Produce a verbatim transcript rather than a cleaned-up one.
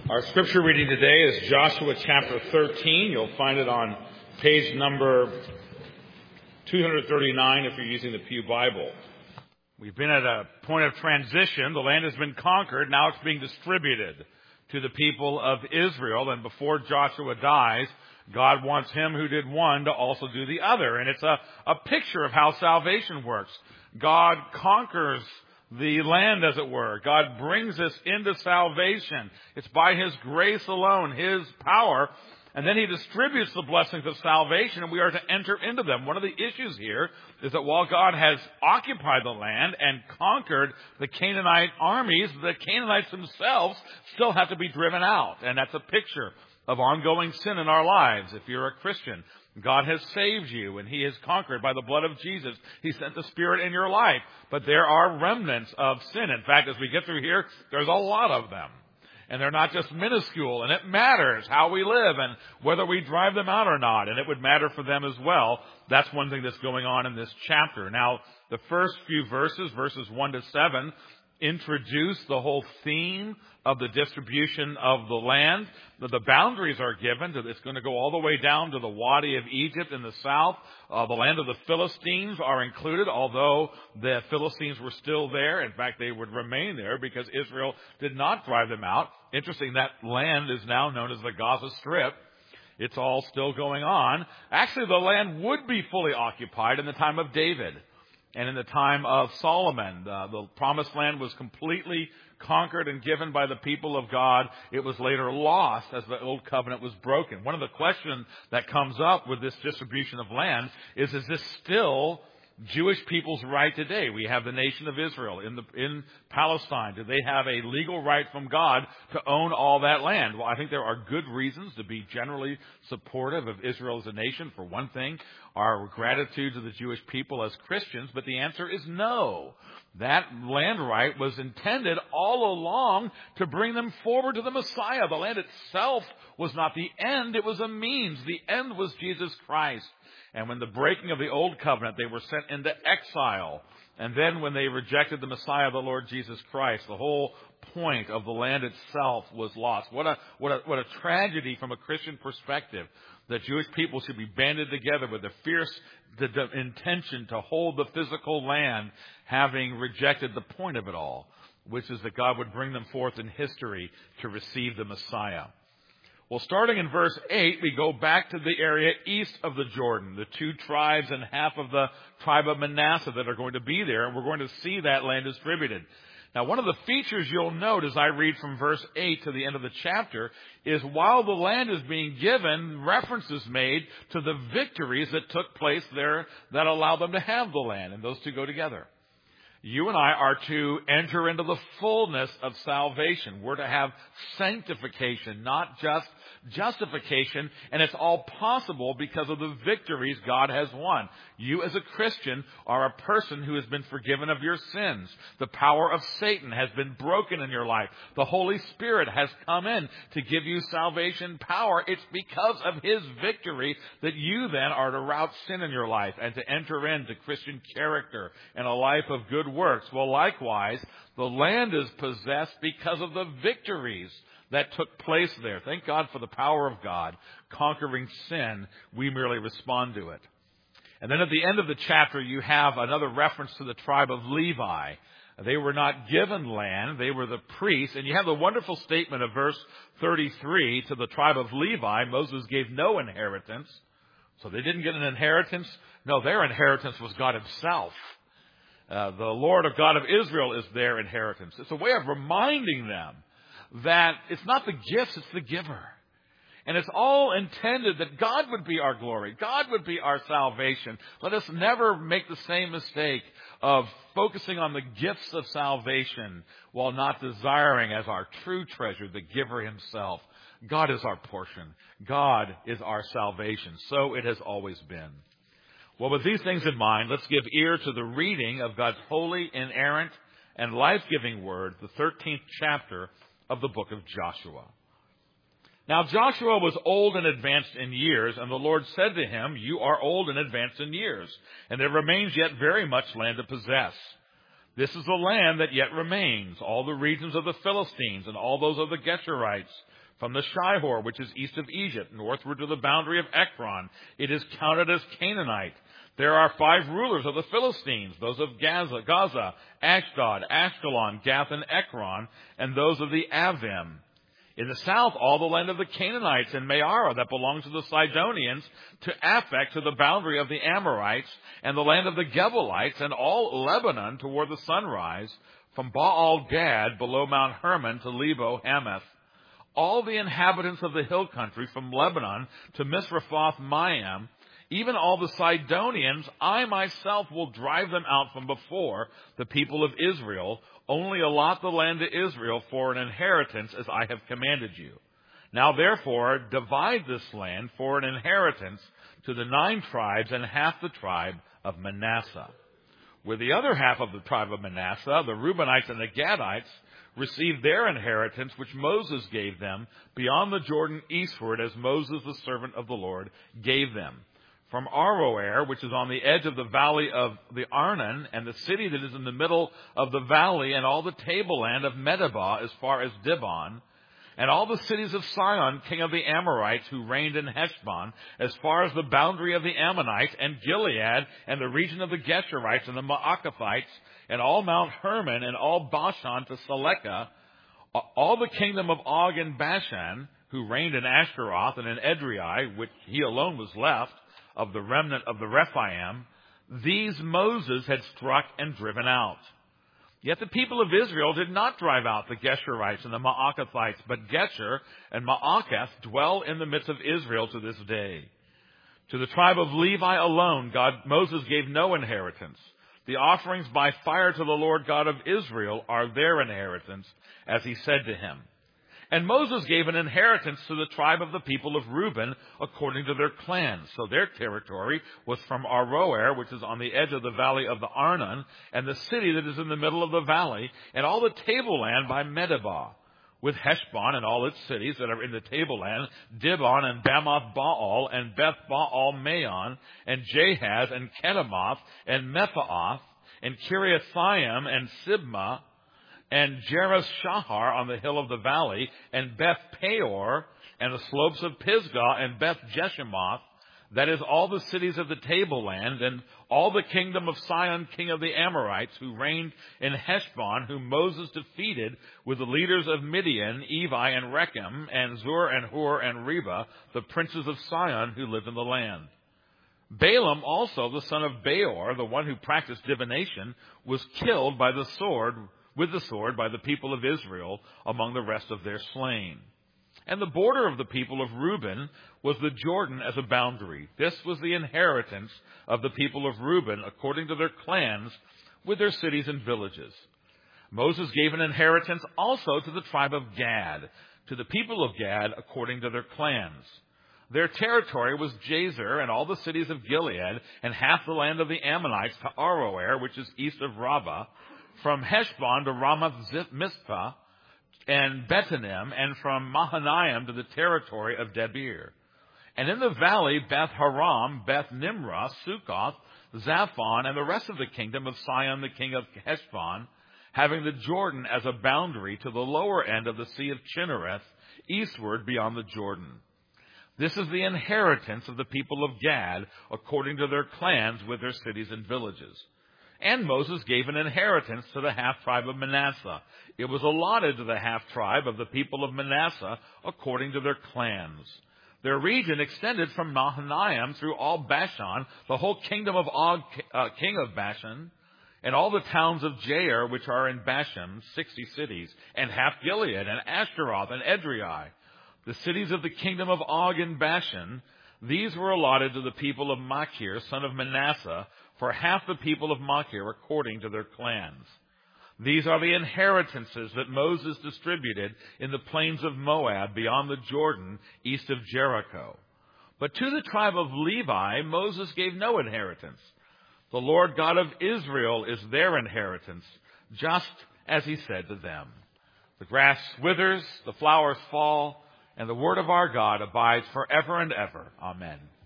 Our scripture reading today is Joshua chapter thirteen. You'll find it on page number two thirty-nine if you're using the Pew Bible. We've been at a point of transition. The land has been conquered. Now it's being distributed to the people of Israel. And before Joshua dies, God wants him who did one to also do the other. And it's a, a picture of how salvation works. God conquers the land, as it were. God brings us into salvation. It's by His grace alone, His power. And then He distributes the blessings of salvation, and we are to enter into them. One of the issues here is that while God has occupied the land and conquered the Canaanite armies, the Canaanites themselves still have to be driven out. And that's a picture of ongoing sin in our lives. If you're a Christian, God has saved you, and He has conquered by the blood of Jesus. He sent the Spirit in your life. But there are remnants of sin. In fact, as we get through here, there's a lot of them. And they're not just minuscule, and it matters how we live and whether we drive them out or not. And it would matter for them as well. That's one thing that's going on in this chapter. Now, the first few verses, verses one to seven, introduce the whole theme of the distribution of the land. The boundaries are given. It's going to go all the way down to the Wadi of Egypt in the south. Uh, the land of the Philistines are included, although the Philistines were still there. In fact, they would remain there because Israel did not drive them out. Interesting, that land is now known as the Gaza Strip. It's all still going on. Actually, the land would be fully occupied in the time of David. And in the time of Solomon, uh, the promised land was completely conquered and given by the people of God. It was later lost as the old covenant was broken. One of the questions that comes up with this distribution of land is, is this still Jewish people's right today? We have the nation of Israel in the in Palestine. Do they have a legal right from God to own all that land? Well, I think there are good reasons to be generally supportive of Israel as a nation. For one thing, our gratitude to the Jewish people as Christians, but the answer is no. That land right was intended all along to bring them forward to the Messiah. The land itself was not the end, it was a means. The end was Jesus Christ. And when the breaking of the old covenant, they were sent into exile. And then when they rejected the Messiah, the Lord Jesus Christ, the whole point of the land itself was lost. What a, what a, what a tragedy from a Christian perspective that Jewish people should be banded together with the fierce the, the intention to hold the physical land, having rejected the point of it all, which is that God would bring them forth in history to receive the Messiah. Well, starting in verse eight, we go back to the area east of the Jordan, the two tribes and half of the tribe of Manasseh that are going to be there, and we're going to see that land distributed. Now, one of the features you'll note as I read from verse eight to the end of the chapter is while the land is being given, references made to the victories that took place there that allowed them to have the land, and those two go together. You and I are to enter into the fullness of salvation. We're to have sanctification, not just justification, and it's all possible because of the victories God has won. You as a Christian are a person who has been forgiven of your sins. The power of Satan has been broken in your life. The Holy Spirit has come in to give you salvation power. It's because of His victory that you then are to rout sin in your life and to enter into Christian character and a life of good works. Well, likewise, the land is possessed because of the victories that took place there. Thank God for the power of God conquering sin. We merely respond to it. And then at the end of the chapter, you have another reference to the tribe of Levi. They were not given land. They were the priests. And you have the wonderful statement of verse thirty-three to the tribe of Levi. Moses gave no inheritance. So they didn't get an inheritance. No, their inheritance was God Himself. Uh, the Lord of God of Israel is their inheritance. It's a way of reminding them that it's not the gifts, it's the giver. And it's all intended that God would be our glory. God would be our salvation. Let us never make the same mistake of focusing on the gifts of salvation while not desiring as our true treasure the giver Himself. God is our portion. God is our salvation. So it has always been. Well, with these things in mind, let's give ear to the reading of God's holy, inerrant, and life-giving word, the thirteenth chapter of the book of Joshua. Now Joshua was old and advanced in years, and the Lord said to him, "You are old and advanced in years, and there remains yet very much land to possess. This is the land that yet remains, all the regions of the Philistines and all those of the Geshurites, from the Shihor, which is east of Egypt, northward to the boundary of Ekron. It is counted as Canaanite. There are five rulers of the Philistines, those of Gaza, Gaza, Ashdod, Ashkelon, Gath, and Ekron, and those of the Avim. In the south, all the land of the Canaanites and Meara that belongs to the Sidonians, to Aphek, to the boundary of the Amorites, and the land of the Gebalites, and all Lebanon toward the sunrise, from Baal Gad below Mount Hermon to Lebo Hamath. All the inhabitants of the hill country, from Lebanon to Misrephoth Maim, even all the Sidonians, I myself will drive them out from before the people of Israel. Only allot the land to Israel for an inheritance as I have commanded you. Now therefore, divide this land for an inheritance to the nine tribes and half the tribe of Manasseh. With the other half of the tribe of Manasseh, the Reubenites and the Gadites received their inheritance, which Moses gave them, beyond the Jordan eastward, as Moses, the servant of the Lord, gave them. From Aroer, which is on the edge of the valley of the Arnon, and the city that is in the middle of the valley, and all the tableland of Medeba as far as Dibon, and all the cities of Sihon, king of the Amorites, who reigned in Heshbon, as far as the boundary of the Ammonites, and Gilead, and the region of the Geshurites, and the Maacathites, and all Mount Hermon, and all Bashan to Selekah, all the kingdom of Og and Bashan, who reigned in Ashtaroth and in Edrei, which he alone was left, of the remnant of the Rephaim, these Moses had struck and driven out. Yet the people of Israel did not drive out the Geshurites and the Maacathites, but Gesher and Maacath dwell in the midst of Israel to this day. To the tribe of Levi alone, God Moses gave no inheritance. The offerings by fire to the Lord God of Israel are their inheritance, as he said to him. And Moses gave an inheritance to the tribe of the people of Reuben according to their clans. So their territory was from Aroer, which is on the edge of the valley of the Arnon, and the city that is in the middle of the valley, and all the tableland by Medeba, with Heshbon and all its cities that are in the tableland, Dibon and Bamoth Baal and Beth Baal Maon, and Jahaz and Kedemoth and Mephaath, and Kiriathaim and Sibmah, and Jerush Shahar on the hill of the valley, and Beth Peor, and the slopes of Pisgah, and Beth Jeshimoth, that is all the cities of the tableland, and all the kingdom of Sihon, king of the Amorites, who reigned in Heshbon, whom Moses defeated with the leaders of Midian, Evi and Rechem, and Zur and Hur and Reba, the princes of Sihon who lived in the land. Balaam also, the son of Beor, the one who practiced divination, was killed by the sword with the sword by the people of Israel among the rest of their slain. And the border of the people of Reuben was the Jordan as a boundary. This was the inheritance of the people of Reuben according to their clans with their cities and villages. Moses gave an inheritance also to the tribe of Gad, to the people of Gad according to their clans. Their territory was Jazer and all the cities of Gilead and half the land of the Ammonites to Aroer, which is east of Rabbah, from Heshbon to Ramath Mizpah and Betanim, and from Mahanaim to the territory of Debir. And in the valley, Beth Haram, Beth Nimrah, Succoth, Zaphon, and the rest of the kingdom of Sihon, the king of Heshbon, having the Jordan as a boundary to the lower end of the Sea of Chinnereth, eastward beyond the Jordan. This is the inheritance of the people of Gad, according to their clans with their cities and villages. And Moses gave an inheritance to the half-tribe of Manasseh. It was allotted to the half-tribe of the people of Manasseh according to their clans. Their region extended from Mahanaim through all Bashan, the whole kingdom of Og, uh, king of Bashan, and all the towns of Jair, which are in Bashan, sixty cities, and half Gilead, and Ashtaroth, and Edrei. The cities of the kingdom of Og in Bashan, these were allotted to the people of Machir, son of Manasseh, for half the people of Machir according to their clans. These are the inheritances that Moses distributed in the plains of Moab beyond the Jordan, east of Jericho. But to the tribe of Levi, Moses gave no inheritance. The Lord God of Israel is their inheritance, just as he said to them. The grass withers, the flowers fall, and the word of our God abides forever and ever. Amen.